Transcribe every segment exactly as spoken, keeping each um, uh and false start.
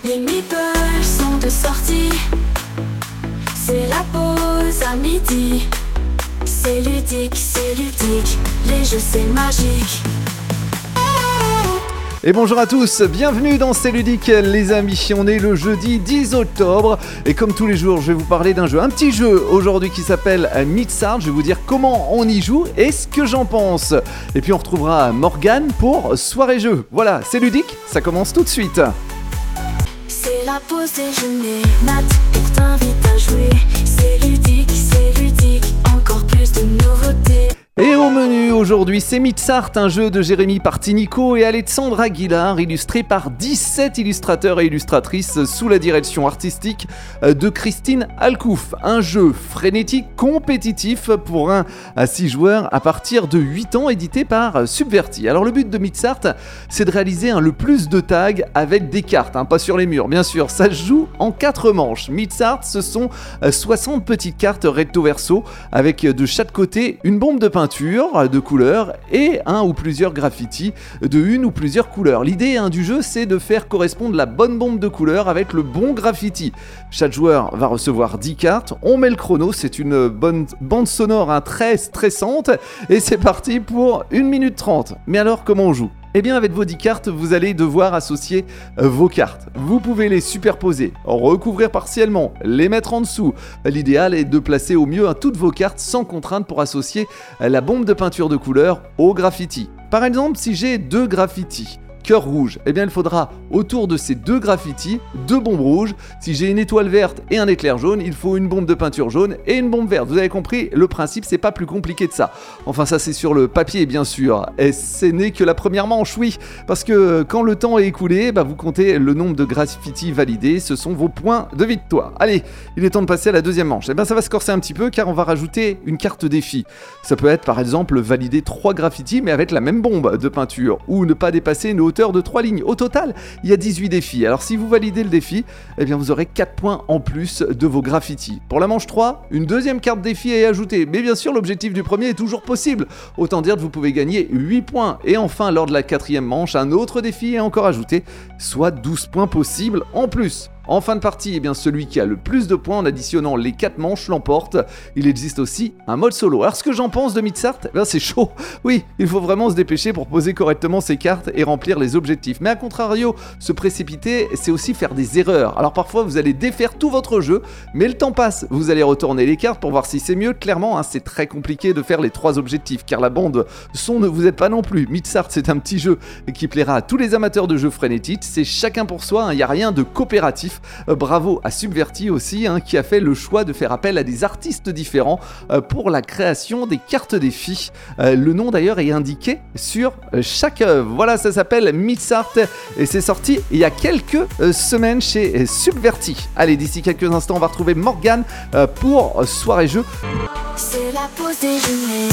Les meeples sont de sortie. C'est la pause à midi. C'est ludique, c'est ludique. Les jeux c'est magique. Et bonjour à tous, bienvenue dans C'est ludique les amis, on est le jeudi dix octobre et comme tous les jours je vais vous parler d'un jeu, un petit jeu aujourd'hui qui s'appelle Mixart, je vais vous dire comment on y joue et ce que j'en pense. Et puis on retrouvera Morgane pour Soirée Jeu. Voilà, C'est ludique, ça commence tout de suite. C'est la pause déjeuner, Nat pour t'invite à jouer. C'est ludique, c'est ludique, encore plus de nouveautés. Et au menu aujourd'hui, c'est Mixart, un jeu de Jérémy Partinico et Alexandre Aguilar, illustré par dix-sept illustrateurs et illustratrices sous la direction artistique de Christine Alcouf. Un jeu frénétique, compétitif pour un à six joueurs à partir de huit ans, édité par Subverti. Alors le but de Mixart, c'est de réaliser hein, le plus de tags avec des cartes, hein, pas sur les murs, bien sûr. Ça se joue en quatre manches. Mixart, ce sont soixante petites cartes recto verso avec de chaque côté une bombe de peinture de couleurs et un ou plusieurs graffitis de une ou plusieurs couleurs. L'idée hein, du jeu, c'est de faire correspondre la bonne bombe de couleurs avec le bon graffiti. Chaque joueur va recevoir dix cartes, on met le chrono, c'est une bonne bande sonore hein, très stressante et c'est parti pour une minute trente. Mais alors comment on joue ? Eh bien avec vos dix cartes, vous allez devoir associer euh, vos cartes. Vous pouvez les superposer, recouvrir partiellement, les mettre en dessous. L'idéal est de placer au mieux hein, toutes vos cartes sans contrainte pour associer euh, la bombe de peinture de couleur au graffiti. Par exemple, si j'ai deux graffitis, cœur rouge, eh bien il faudra autour de ces deux graffitis, deux bombes rouges. Si j'ai une étoile verte et un éclair jaune, il faut une bombe de peinture jaune et une bombe verte. Vous avez compris, le principe, c'est pas plus compliqué de ça. Enfin ça c'est sur le papier bien sûr. Et ce n'est que la première manche, oui. Parce que quand le temps est écoulé, bah, vous comptez le nombre de graffitis validés, ce sont vos points de victoire. Allez, il est temps de passer à la deuxième manche. Eh bien ça va se corser un petit peu car on va rajouter une carte défi. Ça peut être par exemple valider trois graffitis mais avec la même bombe de peinture ou ne pas dépasser une hauteur de trois lignes. Au total, il y a dix-huit défis. Alors si vous validez le défi, eh bien vous aurez quatre points en plus de vos graffitis. Pour la manche trois, une deuxième carte défi est ajoutée. Mais bien sûr, l'objectif du premier est toujours possible. Autant dire que vous pouvez gagner huit points. Et enfin, lors de la quatrième manche, un autre défi est encore ajouté, soit douze points possibles en plus. En fin de partie, eh bien celui qui a le plus de points en additionnant les quatre manches l'emporte. Il existe aussi un mode solo. Alors ce que j'en pense de Mixart, eh bien c'est chaud. Oui, il faut vraiment se dépêcher pour poser correctement ses cartes et remplir les objectifs. Mais à contrario, se précipiter, c'est aussi faire des erreurs. Alors parfois vous allez défaire tout votre jeu, mais le temps passe. Vous allez retourner les cartes pour voir si c'est mieux. Clairement, hein, c'est très compliqué de faire les trois objectifs, car la bande son ne vous aide pas non plus. Mixart, c'est un petit jeu qui plaira à tous les amateurs de jeux frénétiques. C'est chacun pour soi, il hein, n'y a rien de coopératif. Euh, bravo à Subverti aussi, hein, qui a fait le choix de faire appel à des artistes différents euh, pour la création des cartes défis. Euh, le nom d'ailleurs est indiqué sur euh, chaque œuvre. Voilà, ça s'appelle Mixart et c'est sorti il y a quelques euh, semaines chez euh, Subverti. Allez, d'ici quelques instants, on va retrouver Morgane euh, pour euh, Soirée Jeu. C'est la pause déjeuner.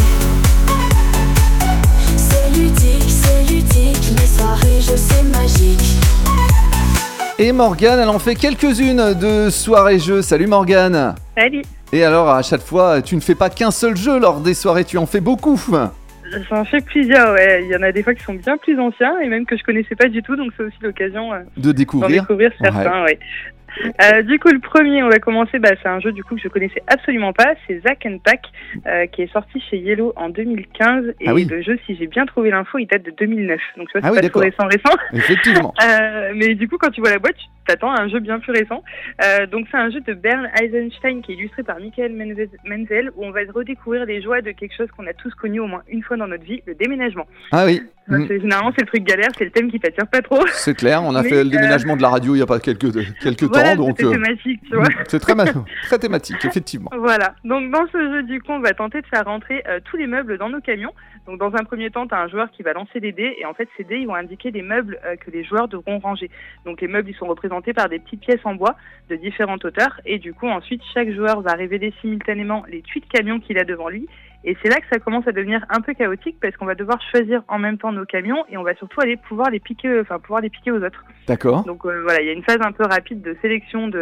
C'est ludique, c'est ludique. Les soirées jeux, c'est magique. Et Morgane, elle en fait quelques-unes de soirées jeux. Salut Morgane. Salut. Et alors, à chaque fois, tu ne fais pas qu'un seul jeu lors des soirées, tu en fais beaucoup. J'en fais plusieurs, ouais. Il y en a des fois qui sont bien plus anciens et même que je connaissais pas du tout, donc c'est aussi l'occasion euh, de découvrir. d'en découvrir certains, ouais. ouais. Euh, du coup, le premier, on va commencer, bah, c'est un jeu du coup que je connaissais absolument pas, c'est Zack and Pack, euh, qui est sorti chez Yellow en deux mille quinze et ah oui. Le jeu, si j'ai bien trouvé l'info, il date de deux mille neuf, donc tu vois, c'est ah oui, pas trop récent récent. Effectivement. euh, mais du coup, quand tu vois la boîte, tu t'attends à un jeu bien plus récent. Euh, donc c'est un jeu de Bernd Eisenstein qui est illustré par Michael Menzel, où on va redécouvrir les joies de quelque chose qu'on a tous connu au moins une fois dans notre vie, le déménagement. Ah oui. Donc, c'est, généralement, c'est le truc galère, c'est le thème qui t'attire pas trop. C'est clair, on a mais fait le déménagement euh... de la radio il y a pas quelques, quelques voilà, temps. Donc, c'est euh... thématique, tu vois. C'est très, très thématique, effectivement. Voilà, donc dans ce jeu, du coup, on va tenter de faire rentrer euh, tous les meubles dans nos camions. Donc dans un premier temps, tu as un joueur qui va lancer des dés, et en fait, ces dés, ils vont indiquer les meubles euh, que les joueurs devront ranger. Donc les meubles, ils sont représentés par des petites pièces en bois de différentes hauteurs, et du coup, ensuite, chaque joueur va révéler simultanément les huit camions qu'il a devant lui. Et c'est là que ça commence à devenir un peu chaotique parce qu'on va devoir choisir en même temps nos camions et on va surtout aller pouvoir les piquer, enfin pouvoir les piquer aux autres. D'accord. Donc euh, voilà, il y a une phase un peu rapide de sélection de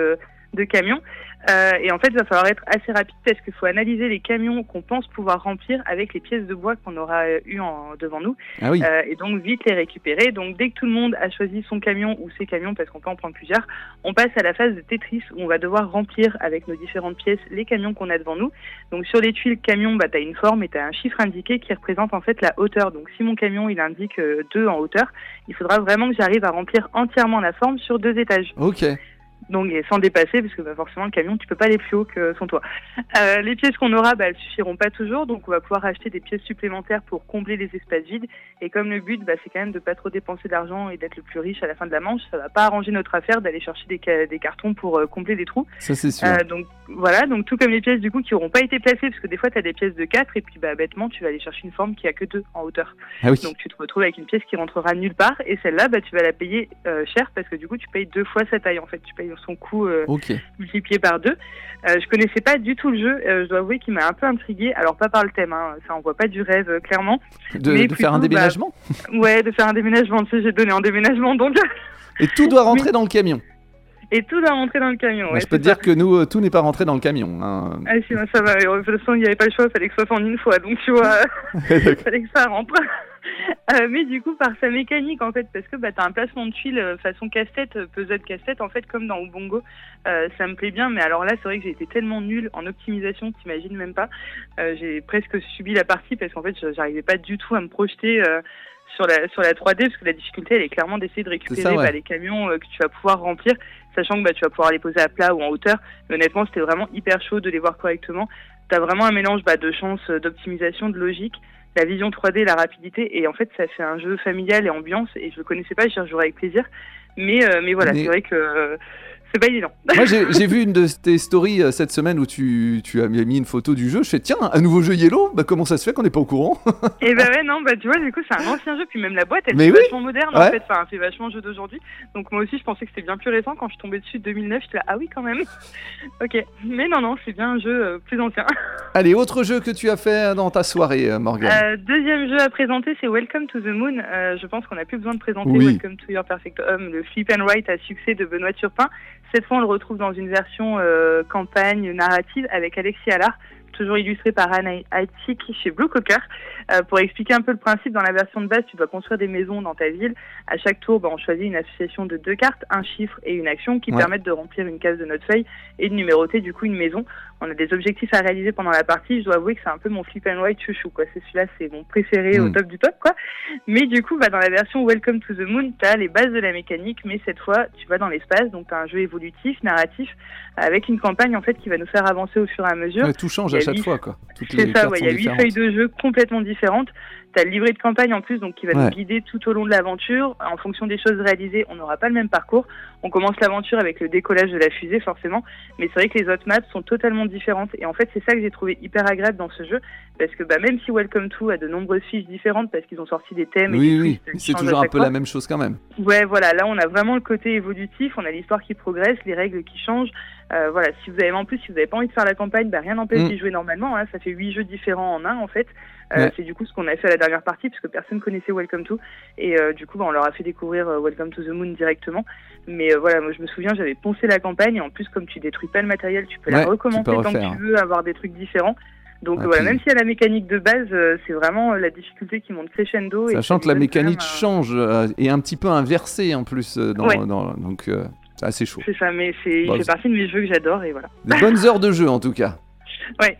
de camions. Euh, et en fait, il va falloir être assez rapide parce qu'il faut analyser les camions qu'on pense pouvoir remplir avec les pièces de bois qu'on aura eu en, devant nous. Ah oui. Euh, et donc, vite les récupérer. Donc, dès que tout le monde a choisi son camion ou ses camions, parce qu'on peut en prendre plusieurs, on passe à la phase de Tetris où on va devoir remplir avec nos différentes pièces les camions qu'on a devant nous. Donc, sur les tuiles camion, bah, tu as une forme et tu as un chiffre indiqué qui représente en fait la hauteur. Donc, si mon camion, il indique euh, deux en hauteur, il faudra vraiment que j'arrive à remplir entièrement la forme sur deux étages. Ok. Donc, et sans dépasser, parce que bah, forcément, le camion, tu peux pas aller plus haut que son toit. Euh, les pièces qu'on aura, bah, elles suffiront pas toujours, donc on va pouvoir acheter des pièces supplémentaires pour combler les espaces vides. Et comme le but, bah, c'est quand même de pas trop dépenser d'argent et d'être le plus riche à la fin de la manche, ça va pas arranger notre affaire d'aller chercher des, ca- des cartons pour euh, combler des trous. Ça, c'est sûr. Euh, donc voilà, donc tout comme les pièces du coup qui auront pas été placées, parce que des fois, tu as des pièces de quatre et puis bah, bêtement, tu vas aller chercher une forme qui a que deux en hauteur. Ah oui. Donc tu te retrouves avec une pièce qui rentrera nulle part, et celle-là, bah, tu vas la payer euh, cher, parce que du coup, tu payes deux fois sa taille en fait. Tu payes son coût euh, Ok. multiplié par deux. Euh, je connaissais pas du tout le jeu, euh, je dois avouer qu'il m'a un peu intriguée. Alors pas par le thème, hein, ça envoie pas du rêve euh, clairement. De, Mais de faire un plutôt, déménagement bah, Ouais, de faire un déménagement, tu sais, j'ai donné en déménagement donc. Et tout doit rentrer Oui. dans le camion. Et tout doit rentrer dans le camion. Moi, Ouais, je peux c'est te dire ça. que nous, euh, tout n'est pas rentré dans le camion. Hein. Ah si, ça va, de toute façon il n'y avait pas le choix, il fallait que ça soit en une fois, donc tu vois, il fallait que ça rentre. Euh, mais du coup, par sa mécanique, en fait, parce que bah, tu as un placement de tuiles euh, façon casse-tête, euh, puzzle casse-tête, en fait, comme dans Ubongo, euh, ça me plaît bien, mais alors là, c'est vrai que j'ai été tellement nulle en optimisation, t'imagines même pas. Euh, j'ai presque subi la partie parce qu'en fait, je- j'arrivais pas du tout à me projeter euh, sur la sur la trois D, parce que la difficulté, elle est clairement d'essayer de récupérer ça, ouais. bah, les camions euh, que tu vas pouvoir remplir, sachant que bah, tu vas pouvoir les poser à plat ou en hauteur. Mais honnêtement, c'était vraiment hyper chaud de les voir correctement. Tu as vraiment un mélange bah, de chance, euh, d'optimisation, de logique, la vision trois D, la rapidité, et en fait, ça fait un jeu familial et ambiance, et je le connaissais pas, j'y rejouerai avec plaisir. Mais, euh, mais voilà, Mais- c'est vrai que euh, c'est pas évident. Moi, j'ai j'ai vu une de tes stories euh, cette semaine où tu, tu as mis une photo du jeu. Je fais, tiens, un nouveau jeu Yellow. Bah, comment ça se fait qu'on n'est pas au courant? Et bah ouais, non, bah tu vois, du coup, c'est un ancien jeu, puis même la boîte, elle Mais fait oui. vachement moderne, Ouais. en fait, enfin, elle fait vachement jeu d'aujourd'hui. Donc moi aussi, je pensais que c'était bien plus récent. Quand je suis tombée dessus, deux mille neuf, j'étais là, ah oui, quand même. Ok, mais non, non, c'est bien un jeu euh, plus ancien. Allez, autre jeu que tu as fait dans ta soirée, euh, Morgane. Euh, deuxième jeu à présenter, c'est Welcome to the Moon. Euh, je pense qu'on n'a plus besoin de présenter Oui. Welcome to Your Perfect Home, le flip and write à succès de Benoît Turpin. Cette fois, on le retrouve dans une version euh, campagne narrative avec Alexis Allard, toujours illustré par Anne Haïtik chez Blue Cocker. Euh, pour expliquer un peu le principe, dans la version de base, tu dois construire des maisons dans ta ville. À chaque tour, bah, on choisit une association de deux cartes, un chiffre et une action qui Ouais. permettent de remplir une case de notre feuille et de numéroter du coup une maison. On a des objectifs à réaliser pendant la partie. Je dois avouer que c'est un peu mon flip and write chouchou, quoi. C'est celui-là, c'est mon préféré au Mm. top du top, quoi. Mais du coup, bah, dans la version Welcome to the Moon, tu as les bases de la mécanique, mais cette fois, tu vas dans l'espace, donc tu as un jeu évolutif, narratif, avec une campagne en fait qui va nous faire avancer au fur et à mesure. Ouais, tout change il y à a chaque huit- fois, quoi. Toutes les C'est ça, cartes ouais, il sont y a huit différentes. feuilles de jeu complètement différentes. Tu as le livret de campagne en plus, donc qui va Ouais. nous guider tout au long de l'aventure. En fonction des choses réalisées, on n'aura pas le même parcours. On commence l'aventure avec le décollage de la fusée, forcément. Mais c'est vrai que les autres maps sont totalement différentes. Et en fait, c'est ça que j'ai trouvé hyper agréable dans ce jeu. Parce que bah, même si Welcome to a de nombreuses fiches différentes, parce qu'ils ont sorti des thèmes et Oui, des oui, twists qui c'est changent toujours à un chaque peu fois. la même chose quand même. Ouais, voilà, là on a vraiment le côté évolutif, on a l'histoire qui progresse, les règles qui changent. Euh, voilà, si vous avez en plus, si vous n'avez pas envie de faire la campagne, bah, rien n'empêche Mm. d'y jouer normalement. Hein, ça fait huit jeux différents en un en fait. Euh, Ouais. C'est du coup ce qu'on a fait à la dernière partie, parce que personne connaissait Welcome to, et euh, du coup bah, on leur a fait découvrir euh, Welcome to the Moon directement. Mais euh, voilà, moi je me souviens, j'avais poncé la campagne, et en plus comme tu détruis pas le matériel, tu peux Ouais, la tu recommencer peux tant refaire. que tu veux, avoir des trucs différents. Donc Ah, voilà, puis- même s'il y a la mécanique de base, euh, c'est vraiment euh, la difficulté qui monte crescendo. et Sachant ça que la nous donne quand même mécanique un- change euh, et un petit peu inversée en plus. euh, dans, Ouais. dans- donc, euh, c'est assez chaud. C'est ça, mais c'est, il Bah, fait c'est- partie de mes jeux que j'adore, et voilà. Des bonnes heures de jeu en tout cas. Ouais.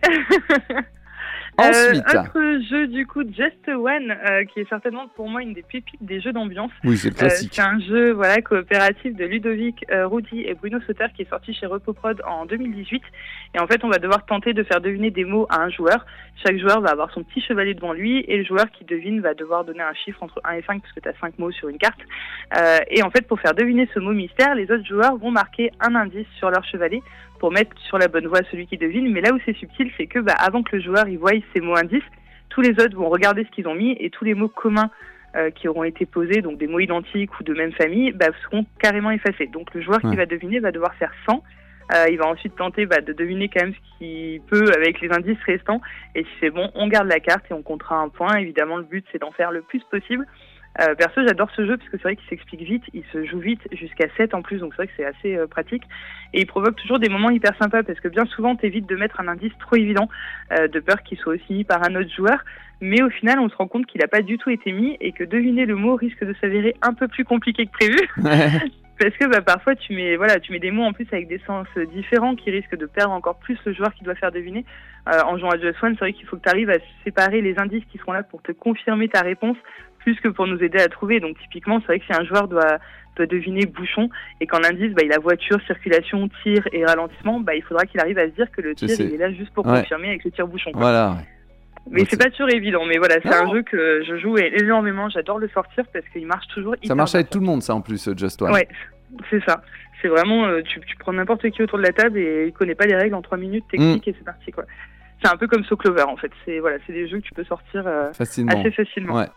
Ensuite. Euh, autre jeu du coup, Just One, euh, qui est certainement pour moi une des pépites des jeux d'ambiance. Oui, c'est le Euh, classique. c'est un jeu voilà coopératif de Ludovic euh, Roudy et Bruno Sauter qui est sorti chez Repoprod en deux mille dix-huit. Et en fait, on va devoir tenter de faire deviner des mots à un joueur. Chaque joueur va avoir son petit chevalet devant lui, et le joueur qui devine va devoir donner un chiffre entre un et cinq, parce que tu as cinq mots sur une carte. Euh, et en fait, pour faire deviner ce mot mystère, les autres joueurs vont marquer un indice sur leur chevalet pour mettre sur la bonne voie celui qui devine. Mais là où c'est subtil, c'est que bah, avant que le joueur y voie ces mots indices, tous les autres vont regarder ce qu'ils ont mis, et tous les mots communs euh, qui auront été posés, donc des mots identiques ou de même famille, bah, seront carrément effacés. Donc le joueur Ouais. qui va deviner va devoir faire cent. Euh, il va ensuite tenter bah, de deviner quand même ce qu'il peut avec les indices restants. Et si c'est bon, on garde la carte et on comptera un point. Évidemment, le but, c'est d'en faire le plus possible. Euh, perso, j'adore ce jeu parce que c'est vrai qu'il s'explique vite, il se joue vite jusqu'à sept en plus, donc c'est vrai que c'est assez euh, pratique. Et il provoque toujours des moments hyper sympas parce que bien souvent, t'évites de mettre un indice trop évident, euh, de peur qu'il soit aussi mis par un autre joueur. Mais au final, on se rend compte qu'il n'a pas du tout été mis et que deviner le mot risque de s'avérer un peu plus compliqué que prévu. Parce que bah, parfois, tu mets, voilà, tu mets des mots en plus avec des sens différents qui risquent de perdre encore plus le joueur qui doit faire deviner. Euh, en jouant à Just One, c'est vrai qu'il faut que tu arrives à séparer les indices qui seront là pour te confirmer ta réponse plus que pour nous aider à trouver. Donc typiquement, c'est vrai que si un joueur doit, doit deviner bouchon et qu'en indice, bah, il a voiture, circulation, tir et ralentissement, bah, il faudra qu'il arrive à se dire que le tir il est là juste pour ouais. confirmer avec le tir bouchon. Quoi. Voilà. Mais donc c'est, c'est pas toujours évident, mais voilà, c'est non. un jeu que je joue énormément, j'adore le sortir parce qu'il marche toujours hyper Ça marche bien. avec tout le monde ça en plus, Just One. Ouais, c'est ça. C'est vraiment, euh, tu, tu prends n'importe qui autour de la table et il connaît pas les règles en trois minutes, technique mm. et c'est parti quoi. C'est un peu comme So Clover en fait, c'est, voilà, c'est des jeux que tu peux sortir euh, facilement. assez facilement. Ouais.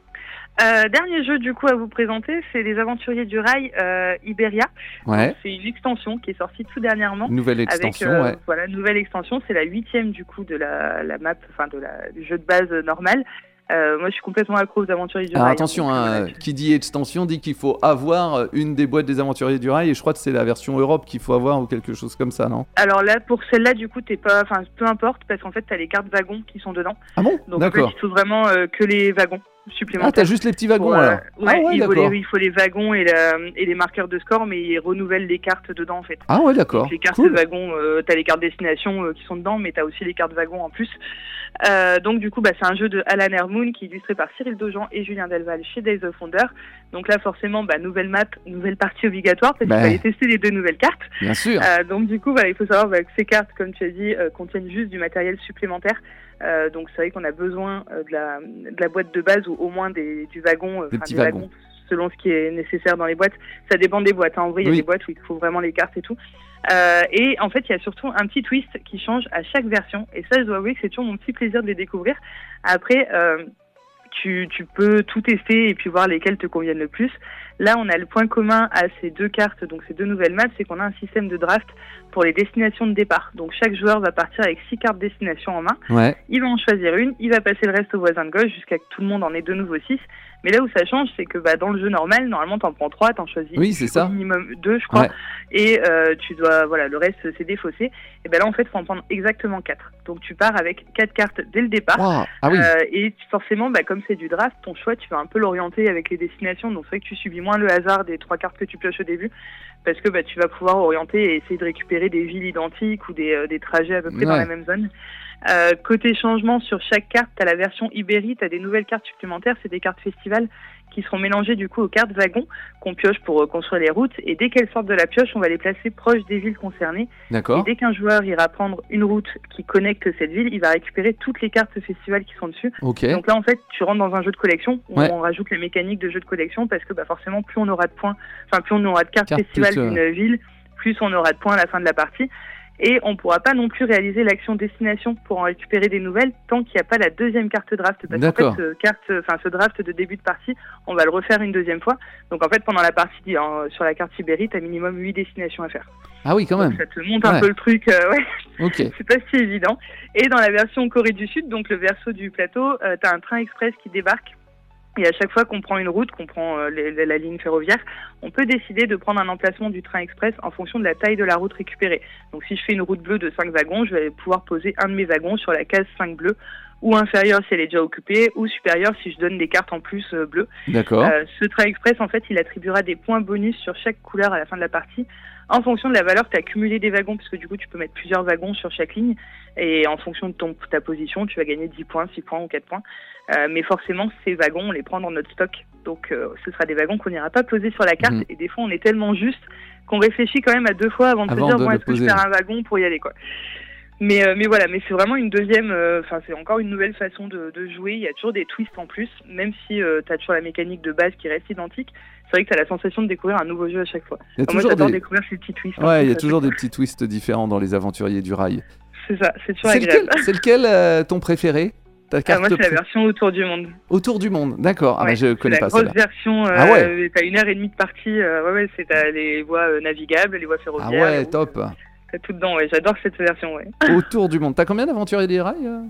Euh, dernier jeu du coup à vous présenter, c'est les Aventuriers du Rail euh, Iberia. Ouais. Donc, c'est une extension qui est sortie tout dernièrement. Nouvelle extension, avec, euh, ouais. Voilà, nouvelle extension, c'est la huitième du coup de la, la map, enfin de la du jeu de base normal. Euh, moi, je suis complètement accro aux Aventuriers du Alors, Rail. attention, donc, hein, voilà. Qui dit extension dit qu'il faut avoir une des boîtes des Aventuriers du Rail et je crois que c'est la version Europe qu'il faut avoir ou quelque chose comme ça, non ? Alors là, pour celle-là, du coup, t'es pas, enfin, peu importe, parce qu'en fait, t'as les cartes wagons qui sont dedans. Ah bon ? Donc D'accord. en fait, il faut vraiment euh, que les wagons supplémentaires. Ah, t'as juste les petits wagons pour, alors. euh, ouais, ah ouais, il, faut d'accord. les, il faut les wagons et, la, et les marqueurs de score, mais ils renouvellent les cartes dedans en fait. Ah ouais, d'accord. Donc, les cartes cool. wagons, euh, t'as les cartes destination euh, qui sont dedans, mais t'as aussi les cartes wagons en plus. Euh, donc du coup, bah, c'est un jeu de Alan Hermoun qui est illustré par Cyril Dojan et Julien Delval chez Days of Wonder. Donc là, forcément, bah, nouvelle map, nouvelle partie obligatoire parce bah. qu'il fallait tester les deux nouvelles cartes. Bien sûr. Euh, donc du coup, bah, il faut savoir bah, que ces cartes, comme tu as dit, euh, contiennent juste du matériel supplémentaire. Euh, donc c'est vrai qu'on a besoin euh, de, la, de la boîte de base ou au moins des, du wagon, euh, des petits des wagons. wagons selon ce qui est nécessaire dans les boîtes. Ça dépend des boîtes. Hein. En vrai, il y a oui. des boîtes où il faut vraiment les cartes et tout. Euh, et en fait, il y a surtout un petit twist qui change à chaque version. Et ça, je dois avouer que c'est toujours mon petit plaisir de les découvrir. Après, euh, tu, tu peux tout tester et puis voir lesquelles te conviennent le plus. Là, on a le point commun à ces deux cartes, donc ces deux nouvelles maps, c'est qu'on a un système de draft pour les destinations de départ. Donc chaque joueur va partir avec six cartes destination en main. Ouais. Il va en choisir une, il va passer le reste au voisin de gauche jusqu'à ce que tout le monde en ait de nouveau six. Mais là où ça change, c'est que bah, dans le jeu normal, normalement, t'en prends trois, t'en choisis oui, c'est ça. au minimum deux, je crois. Ouais. Et euh, tu dois, voilà, le reste, c'est défaussé. Et ben là, en fait, faut en prendre exactement quatre. Donc tu pars avec quatre cartes dès le départ. Wow. Ah oui. Euh, et forcément, bah, comme c'est du draft, ton choix, tu vas un peu l'orienter avec les destinations. Donc c'est vrai que tu subis moins le hasard des trois cartes que tu pioches au début. Parce que bah, tu vas pouvoir orienter et essayer de récupérer des villes identiques ou des, euh, des trajets à peu près ouais. dans la même zone. Euh, côté changement, sur chaque carte, tu as la version Ibérie, tu as des nouvelles cartes supplémentaires, c'est des cartes festivals qui seront mélangées du coup aux cartes wagons qu'on pioche pour euh, construire les routes. Et dès qu'elles sortent de la pioche, on va les placer proches des villes concernées. D'accord. Et dès qu'un joueur ira prendre une route qui connecte cette ville, il va récupérer toutes les cartes festivals qui sont dessus. Okay. Donc là, en fait, tu rentres dans un jeu de collection où ouais. on rajoute les mécaniques de jeu de collection parce que bah, forcément, plus on aura de points, enfin plus on aura de cartes Carte festivals plus, d'une euh... ville, plus on aura de points à la fin de la partie. Et on ne pourra pas non plus réaliser l'action destination pour en récupérer des nouvelles tant qu'il n'y a pas la deuxième carte draft. Parce D'accord. qu'en fait, ce, carte, enfin, ce draft de début de partie, on va le refaire une deuxième fois. Donc en fait, pendant la partie hein, sur la carte Sibérie, tu as minimum huit destinations à faire. Ah oui, quand même. Donc ça te monte un ouais. peu le truc. Euh, ouais. Okay. C'est pas si évident. Et dans la version Corée du Sud, donc le verso du plateau, euh, tu as un train express qui débarque. Et à chaque fois qu'on prend une route, qu'on prend euh, les, la ligne ferroviaire, on peut décider de prendre un emplacement du train express en fonction de la taille de la route récupérée. Donc si je fais une route bleue de cinq wagons, je vais pouvoir poser un de mes wagons sur la case cinq bleus, ou inférieure si elle est déjà occupée, ou supérieure si je donne des cartes en plus euh, bleues. D'accord. Euh, ce train express, en fait, il attribuera des points bonus sur chaque couleur à la fin de la partie, en fonction de la valeur que tu as cumulée des wagons, parce que du coup, tu peux mettre plusieurs wagons sur chaque ligne, et en fonction de ton, ta position, tu vas gagner dix points, six points ou quatre points. Euh, mais forcément, ces wagons, on les prend dans notre stock. Donc, euh, ce sera des wagons qu'on n'ira pas poser sur la carte. Mmh. Et des fois, on est tellement juste qu'on réfléchit quand même à deux fois avant de avant se dire, de bon, est-ce poser. que je perds un wagon pour y aller, quoi. Mais, euh, mais voilà, mais c'est vraiment une deuxième, enfin, euh, c'est encore une nouvelle façon de, de jouer. Il y a toujours des twists en plus, même si euh, tu as toujours la mécanique de base qui reste identique. C'est vrai que tu as la sensation de découvrir un nouveau jeu à chaque fois. Enfin, moi, j'adore des... découvrir ces petits twists. Ouais, il y a toujours des petits twists différents dans les Aventuriers du Rail. C'est ça, c'est toujours c'est agréable. Lequel, c'est lequel euh, ton préféré? Ta carte ah, moi, c'est pré... la version Autour du monde. Autour du monde, d'accord. Ah, ouais, bah, je connais pas celle-là. C'est la grosse version, euh, ah ouais. T'as une heure et demie de partie. Euh, ouais, ouais, c'est t'as les voies euh, navigables, les voies ferroviaires. Ah ouais, top. T'as tout dedans, ouais. J'adore cette version, ouais. Autour du monde. T'as combien d'Aventuriers du Rail euh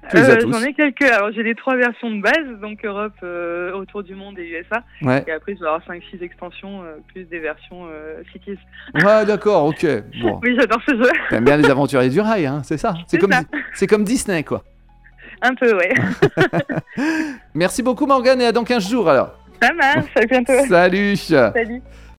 Tu les as Euh, tous. J'en ai quelques. Alors j'ai les trois versions de base, donc Europe, euh, autour du monde et U S A. Ouais. Et après je vais avoir cinq six extensions, euh, plus des versions euh, Cities. Ouais, d'accord, ok. Bon. Oui, j'adore ce jeu. T'aimes bien les aventuriers du rail, hein, c'est ça. C'est C'est comme, ça. c'est comme Disney, quoi. Un peu, ouais. Merci beaucoup, Morgane, et à dans quinze jours alors. Ça marche, à bientôt. Salut. Salut.